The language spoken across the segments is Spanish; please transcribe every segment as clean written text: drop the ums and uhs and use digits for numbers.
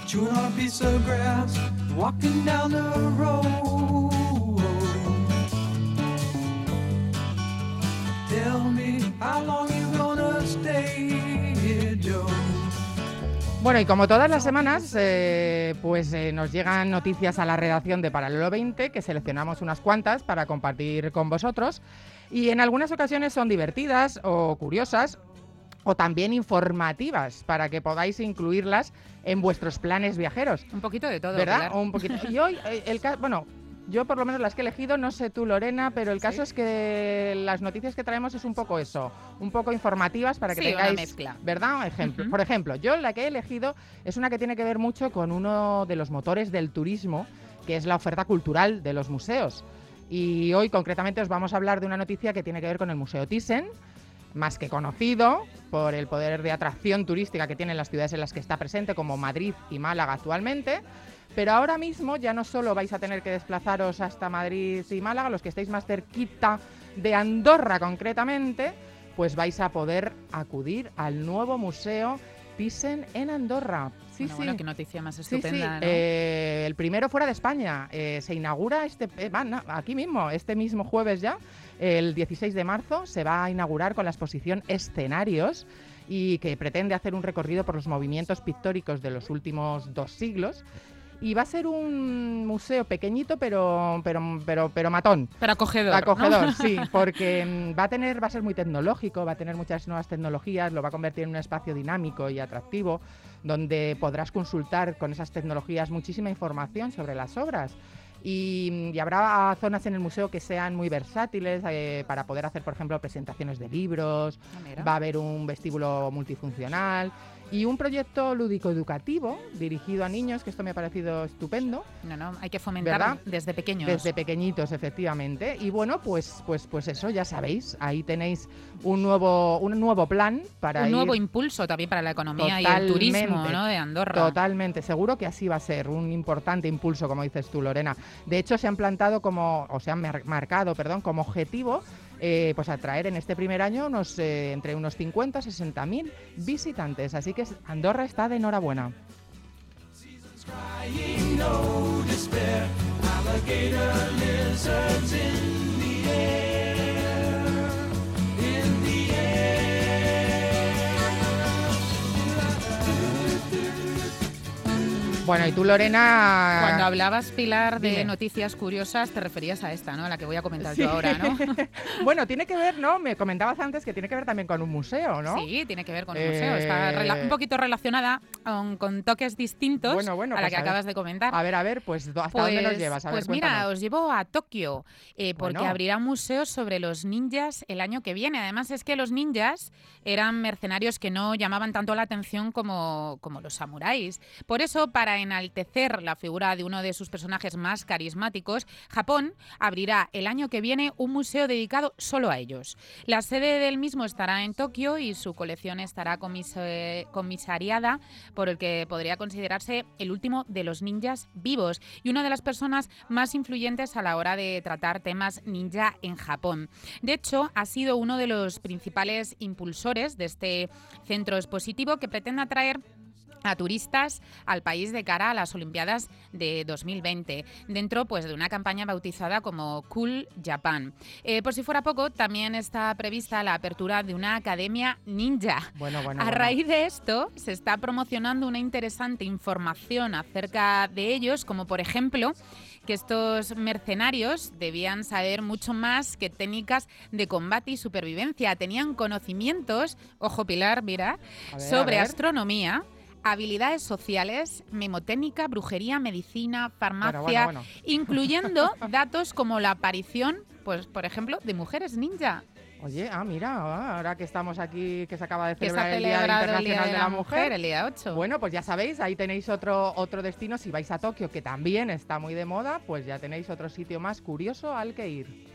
chewing on a piece of grass, walking down the road. Tell me how long you gonna stay here, Joe. Bueno, y como todas las semanas, nos llegan noticias a la redacción de Paralelo 20, que seleccionamos unas cuantas para compartir con vosotros, y en algunas ocasiones son divertidas o curiosas, o también informativas, para que podáis incluirlas en vuestros planes viajeros. Un poquito de todo, ¿verdad? Pilar. Un poquito. Y hoy, yo por lo menos las que he elegido, no sé tú, Lorena, pero el caso es que las noticias que traemos es un poco eso, un poco informativas para que tengáis, una mezcla. ¿verdad? Ejemplo. Por ejemplo, yo la que he elegido es una que tiene que ver mucho con uno de los motores del turismo, que es la oferta cultural de los museos. Y hoy concretamente os vamos a hablar de una noticia que tiene que ver con el Museo Thyssen, más que conocido por el poder de atracción turística que tienen las ciudades en las que está presente, como Madrid y Málaga actualmente. Pero ahora mismo ya no solo vais a tener que desplazaros hasta Madrid y Málaga, los que estéis más cerquita de Andorra concretamente, pues vais a poder acudir al nuevo Museo Thyssen en Andorra. Bueno, qué noticia más estupenda, ¿no? El primero fuera de España. Se inaugura aquí mismo, este mismo jueves ya, el 16 de marzo, se va a inaugurar con la exposición Escenarios, y que pretende hacer un recorrido por los movimientos pictóricos de los últimos 2 siglos. Y va a ser un museo pequeñito, pero matón. Pero acogedor. Acogedor, ¿no? sí, porque va a ser muy tecnológico, va a tener muchas nuevas tecnologías, lo va a convertir en un espacio dinámico y atractivo, donde podrás consultar con esas tecnologías muchísima información sobre las obras. Y habrá zonas en el museo que sean muy versátiles para poder hacer, por ejemplo, presentaciones de libros. Va a haber un vestíbulo multifuncional y un proyecto lúdico-educativo dirigido a niños, que esto me ha parecido estupendo. No, hay que fomentar, ¿verdad? Desde pequeños. Desde pequeñitos, efectivamente. Y bueno, pues eso, ya sabéis, ahí tenéis un nuevo plan para un nuevo impulso también para la economía y el turismo, ¿no?, de Andorra. Totalmente, seguro que así va a ser, un importante impulso, como dices tú, Lorena. De hecho, se han marcado como objetivo pues atraer en este primer año entre unos 50 y 60.000 visitantes. Así que Andorra está de enhorabuena. Bueno, y tú, Lorena... Cuando hablabas, Pilar, de Dime. noticias curiosas, te referías a esta, ¿no?, a la que voy a comentar Sí. yo ahora, ¿no? Bueno, tiene que ver, ¿no? Me comentabas antes que tiene que ver también con un museo, ¿no? Sí, tiene que ver con un museo. Está un poquito relacionada con toques distintos a la que acabas de comentar. A ver, pues ¿hasta dónde nos llevas? A ver, pues mira, cuéntanos. os llevo a Tokio, porque abrirá un museo sobre los ninjas el año que viene. Además, es que los ninjas eran mercenarios que no llamaban tanto la atención como los samuráis. Por eso, para enaltecer la figura de uno de sus personajes más carismáticos, Japón abrirá el año que viene un museo dedicado solo a ellos. La sede del mismo estará en Tokio y su colección estará comisariada por el que podría considerarse el último de los ninjas vivos y una de las personas más influyentes a la hora de tratar temas ninja en Japón. De hecho, ha sido uno de los principales impulsores de este centro expositivo que pretende atraer a turistas al país de cara a las Olimpiadas de 2020, dentro pues de una campaña bautizada como Cool Japan. Por si fuera poco, también está prevista la apertura de una academia ninja. Bueno. A raíz de esto, se está promocionando una interesante información acerca de ellos, como por ejemplo que estos mercenarios debían saber mucho más que técnicas de combate y supervivencia. Tenían conocimientos, ojo Pilar, mira, sobre astronomía, habilidades sociales, memotécnica, brujería, medicina, farmacia, incluyendo datos como la aparición, pues por ejemplo, de mujeres ninja. Oye, mira, ahora que estamos aquí, que se acaba de celebrar el Día Internacional de la Mujer, el día 8. Bueno, pues ya sabéis, ahí tenéis otro destino. Si vais a Tokio, que también está muy de moda, pues ya tenéis otro sitio más curioso al que ir.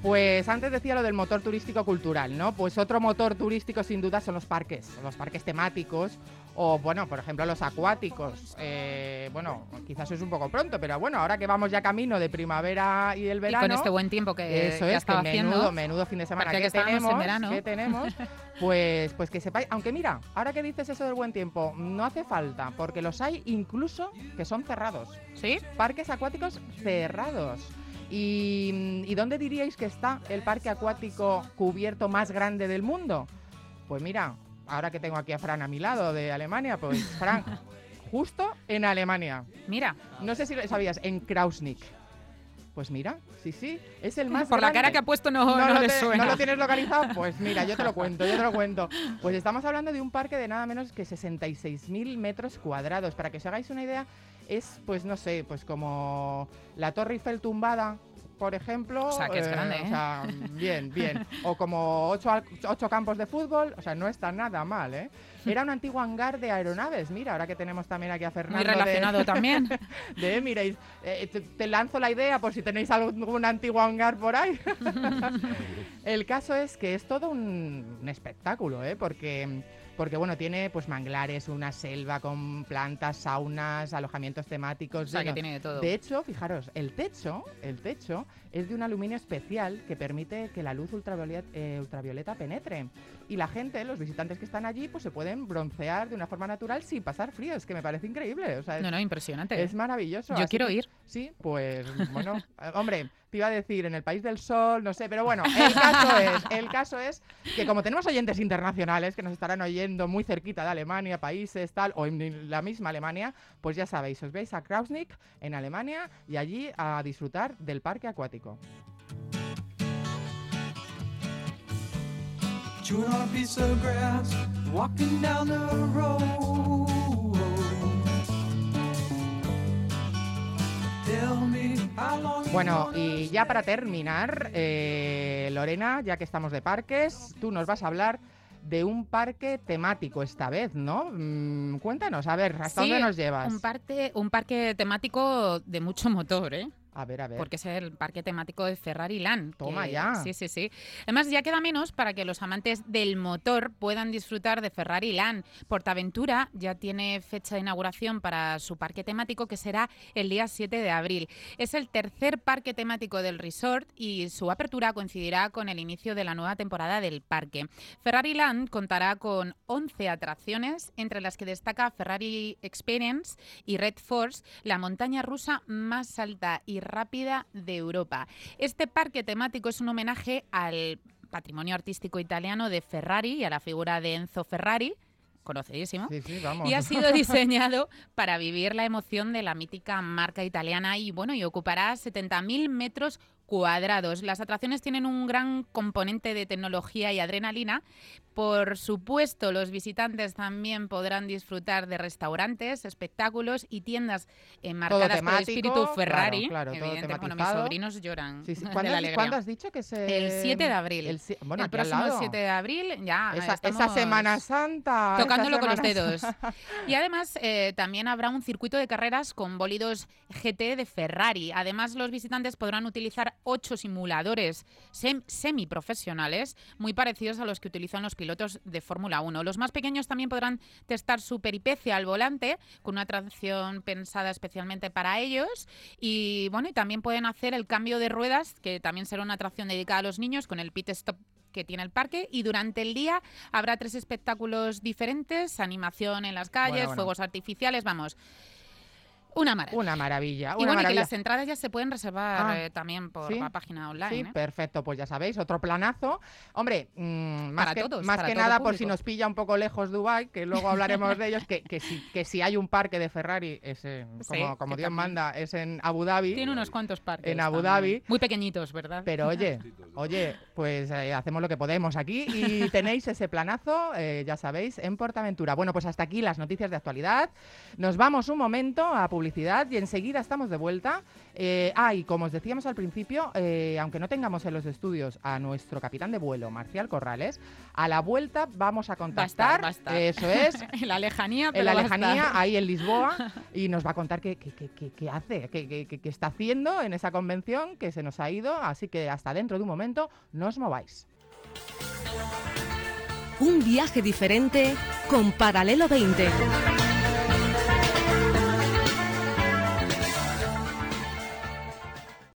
Pues antes decía lo del motor turístico cultural, ¿no? Pues otro motor turístico sin duda son los parques temáticos o, bueno, por ejemplo, los acuáticos. Bueno, quizás es un poco pronto, pero bueno, ahora que vamos ya camino de primavera y el verano... Y con este buen tiempo que eso ya es, estaba haciendo. Menudo fin de semana que tenemos, pues que sepáis... Aunque mira, ahora que dices eso del buen tiempo, no hace falta, porque los hay incluso que son cerrados. ¿Sí? Parques acuáticos cerrados. ¿Y dónde diríais que está el parque acuático cubierto más grande del mundo? Pues mira, ahora que tengo aquí a Fran a mi lado de Alemania, pues Fran, justo en Alemania. Mira. No sé si lo sabías, en Krausnik. Pues mira, sí, es el más Por grande. La cara que ha puesto no le suena. ¿No lo tienes localizado? Pues mira, yo te lo cuento. Pues estamos hablando de un parque de nada menos que 66.000 metros cuadrados. Para que os hagáis una idea, es, pues no sé, pues como la Torre Eiffel tumbada, por ejemplo. O sea, que es grande, O sea, bien. O como 8 campos de fútbol. O sea, no está nada mal, ¿eh? Era un antiguo hangar de aeronaves. Mira, ahora que tenemos también aquí a Fernando. Muy relacionado también. De Emirates. Te lanzo la idea por si tenéis algún antiguo hangar por ahí. El caso es que es todo un espectáculo, ¿eh? Porque bueno, tiene pues manglares, una selva con plantas, saunas, alojamientos temáticos. O sea, que tiene de todo. De hecho, fijaros, el techo es de un aluminio especial que permite que la luz ultravioleta penetre. Y la gente, los visitantes que están allí, pues se pueden broncear de una forma natural sin pasar frío. Es que me parece increíble. O sea, impresionante. Es maravilloso. Yo quiero ir. Sí, pues bueno, hombre, te iba a decir en el país del sol, no sé, pero bueno, el caso es que como tenemos oyentes internacionales que nos estarán oyendo muy cerquita de Alemania, países tal, o en la misma Alemania, pues ya sabéis, os veis a Krausnik en Alemania y allí a disfrutar del parque acuático. Chewing on a piece of grass, walking down the road. Tell me how long. Bueno, y ya para terminar, Lorena, ya que estamos de parques, tú nos vas a hablar de un parque temático esta vez, ¿no? Cuéntanos, a ver, ¿hasta dónde nos llevas? Un parque temático de mucho motor, ¿eh? A ver. Porque es el parque temático de Ferrari Land. Toma ya. Sí. Además, ya queda menos para que los amantes del motor puedan disfrutar de Ferrari Land. PortAventura ya tiene fecha de inauguración para su parque temático, que será el día 7 de abril. Es el tercer parque temático del resort y su apertura coincidirá con el inicio de la nueva temporada del parque. Ferrari Land contará con 11 atracciones, entre las que destaca Ferrari Experience y Red Force, la montaña rusa más alta y rápida de Europa. Este parque temático es un homenaje al patrimonio artístico italiano de Ferrari y a la figura de Enzo Ferrari, conocidísimo, sí, vamos. y ha sido diseñado para vivir la emoción de la mítica marca italiana y ocupará 70.000 metros cuadrados. Las atracciones tienen un gran componente de tecnología y adrenalina. Por supuesto, los visitantes también podrán disfrutar de restaurantes, espectáculos y tiendas enmarcadas por el espíritu Ferrari. Claro, evidente, bueno, mis sobrinos lloran de la alegría. ¿Cuándo has dicho que el 7 de abril. El próximo 7 de abril ya esa Semana Santa. Tocándolo con los dedos. Y además también habrá un circuito de carreras con bólidos GT de Ferrari. Además, los visitantes podrán utilizar 8 simuladores semiprofesionales muy parecidos a los que utilizan los pilotos de Fórmula 1. Los más pequeños también podrán testar su peripecia al volante con una atracción pensada especialmente para ellos y también pueden hacer el cambio de ruedas, que también será una atracción dedicada a los niños con el pit stop que tiene el parque, y durante el día habrá 3 espectáculos diferentes, animación en las calles, fuegos artificiales, una maravilla. Que las entradas ya se pueden reservar también por la página online. Sí, perfecto, pues ya sabéis, otro planazo. Hombre, más que nada por si nos pilla un poco lejos Dubái, que luego hablaremos de ellos, que si hay un parque de Ferrari, como Dios manda, es en Abu Dhabi. Tiene unos cuantos parques. En Abu Dhabi. Muy pequeñitos, ¿verdad? Pero oye, pues hacemos lo que podemos aquí y tenéis ese planazo, ya sabéis, en PortAventura. Bueno, pues hasta aquí las noticias de actualidad. Nos vamos un momento a publicar publicidad y enseguida estamos de vuelta. Y como os decíamos al principio, aunque no tengamos en los estudios a nuestro capitán de vuelo, Marcial Corrales, a la vuelta vamos a contactar. Va a estar. Eso es. En la lejanía, pero en la va a lejanía, estar. ahí en Lisboa, y nos va a contar qué hace, qué está haciendo en esa convención que se nos ha ido. Así que hasta dentro de un momento, no os mováis. Un viaje diferente con Paralelo 20.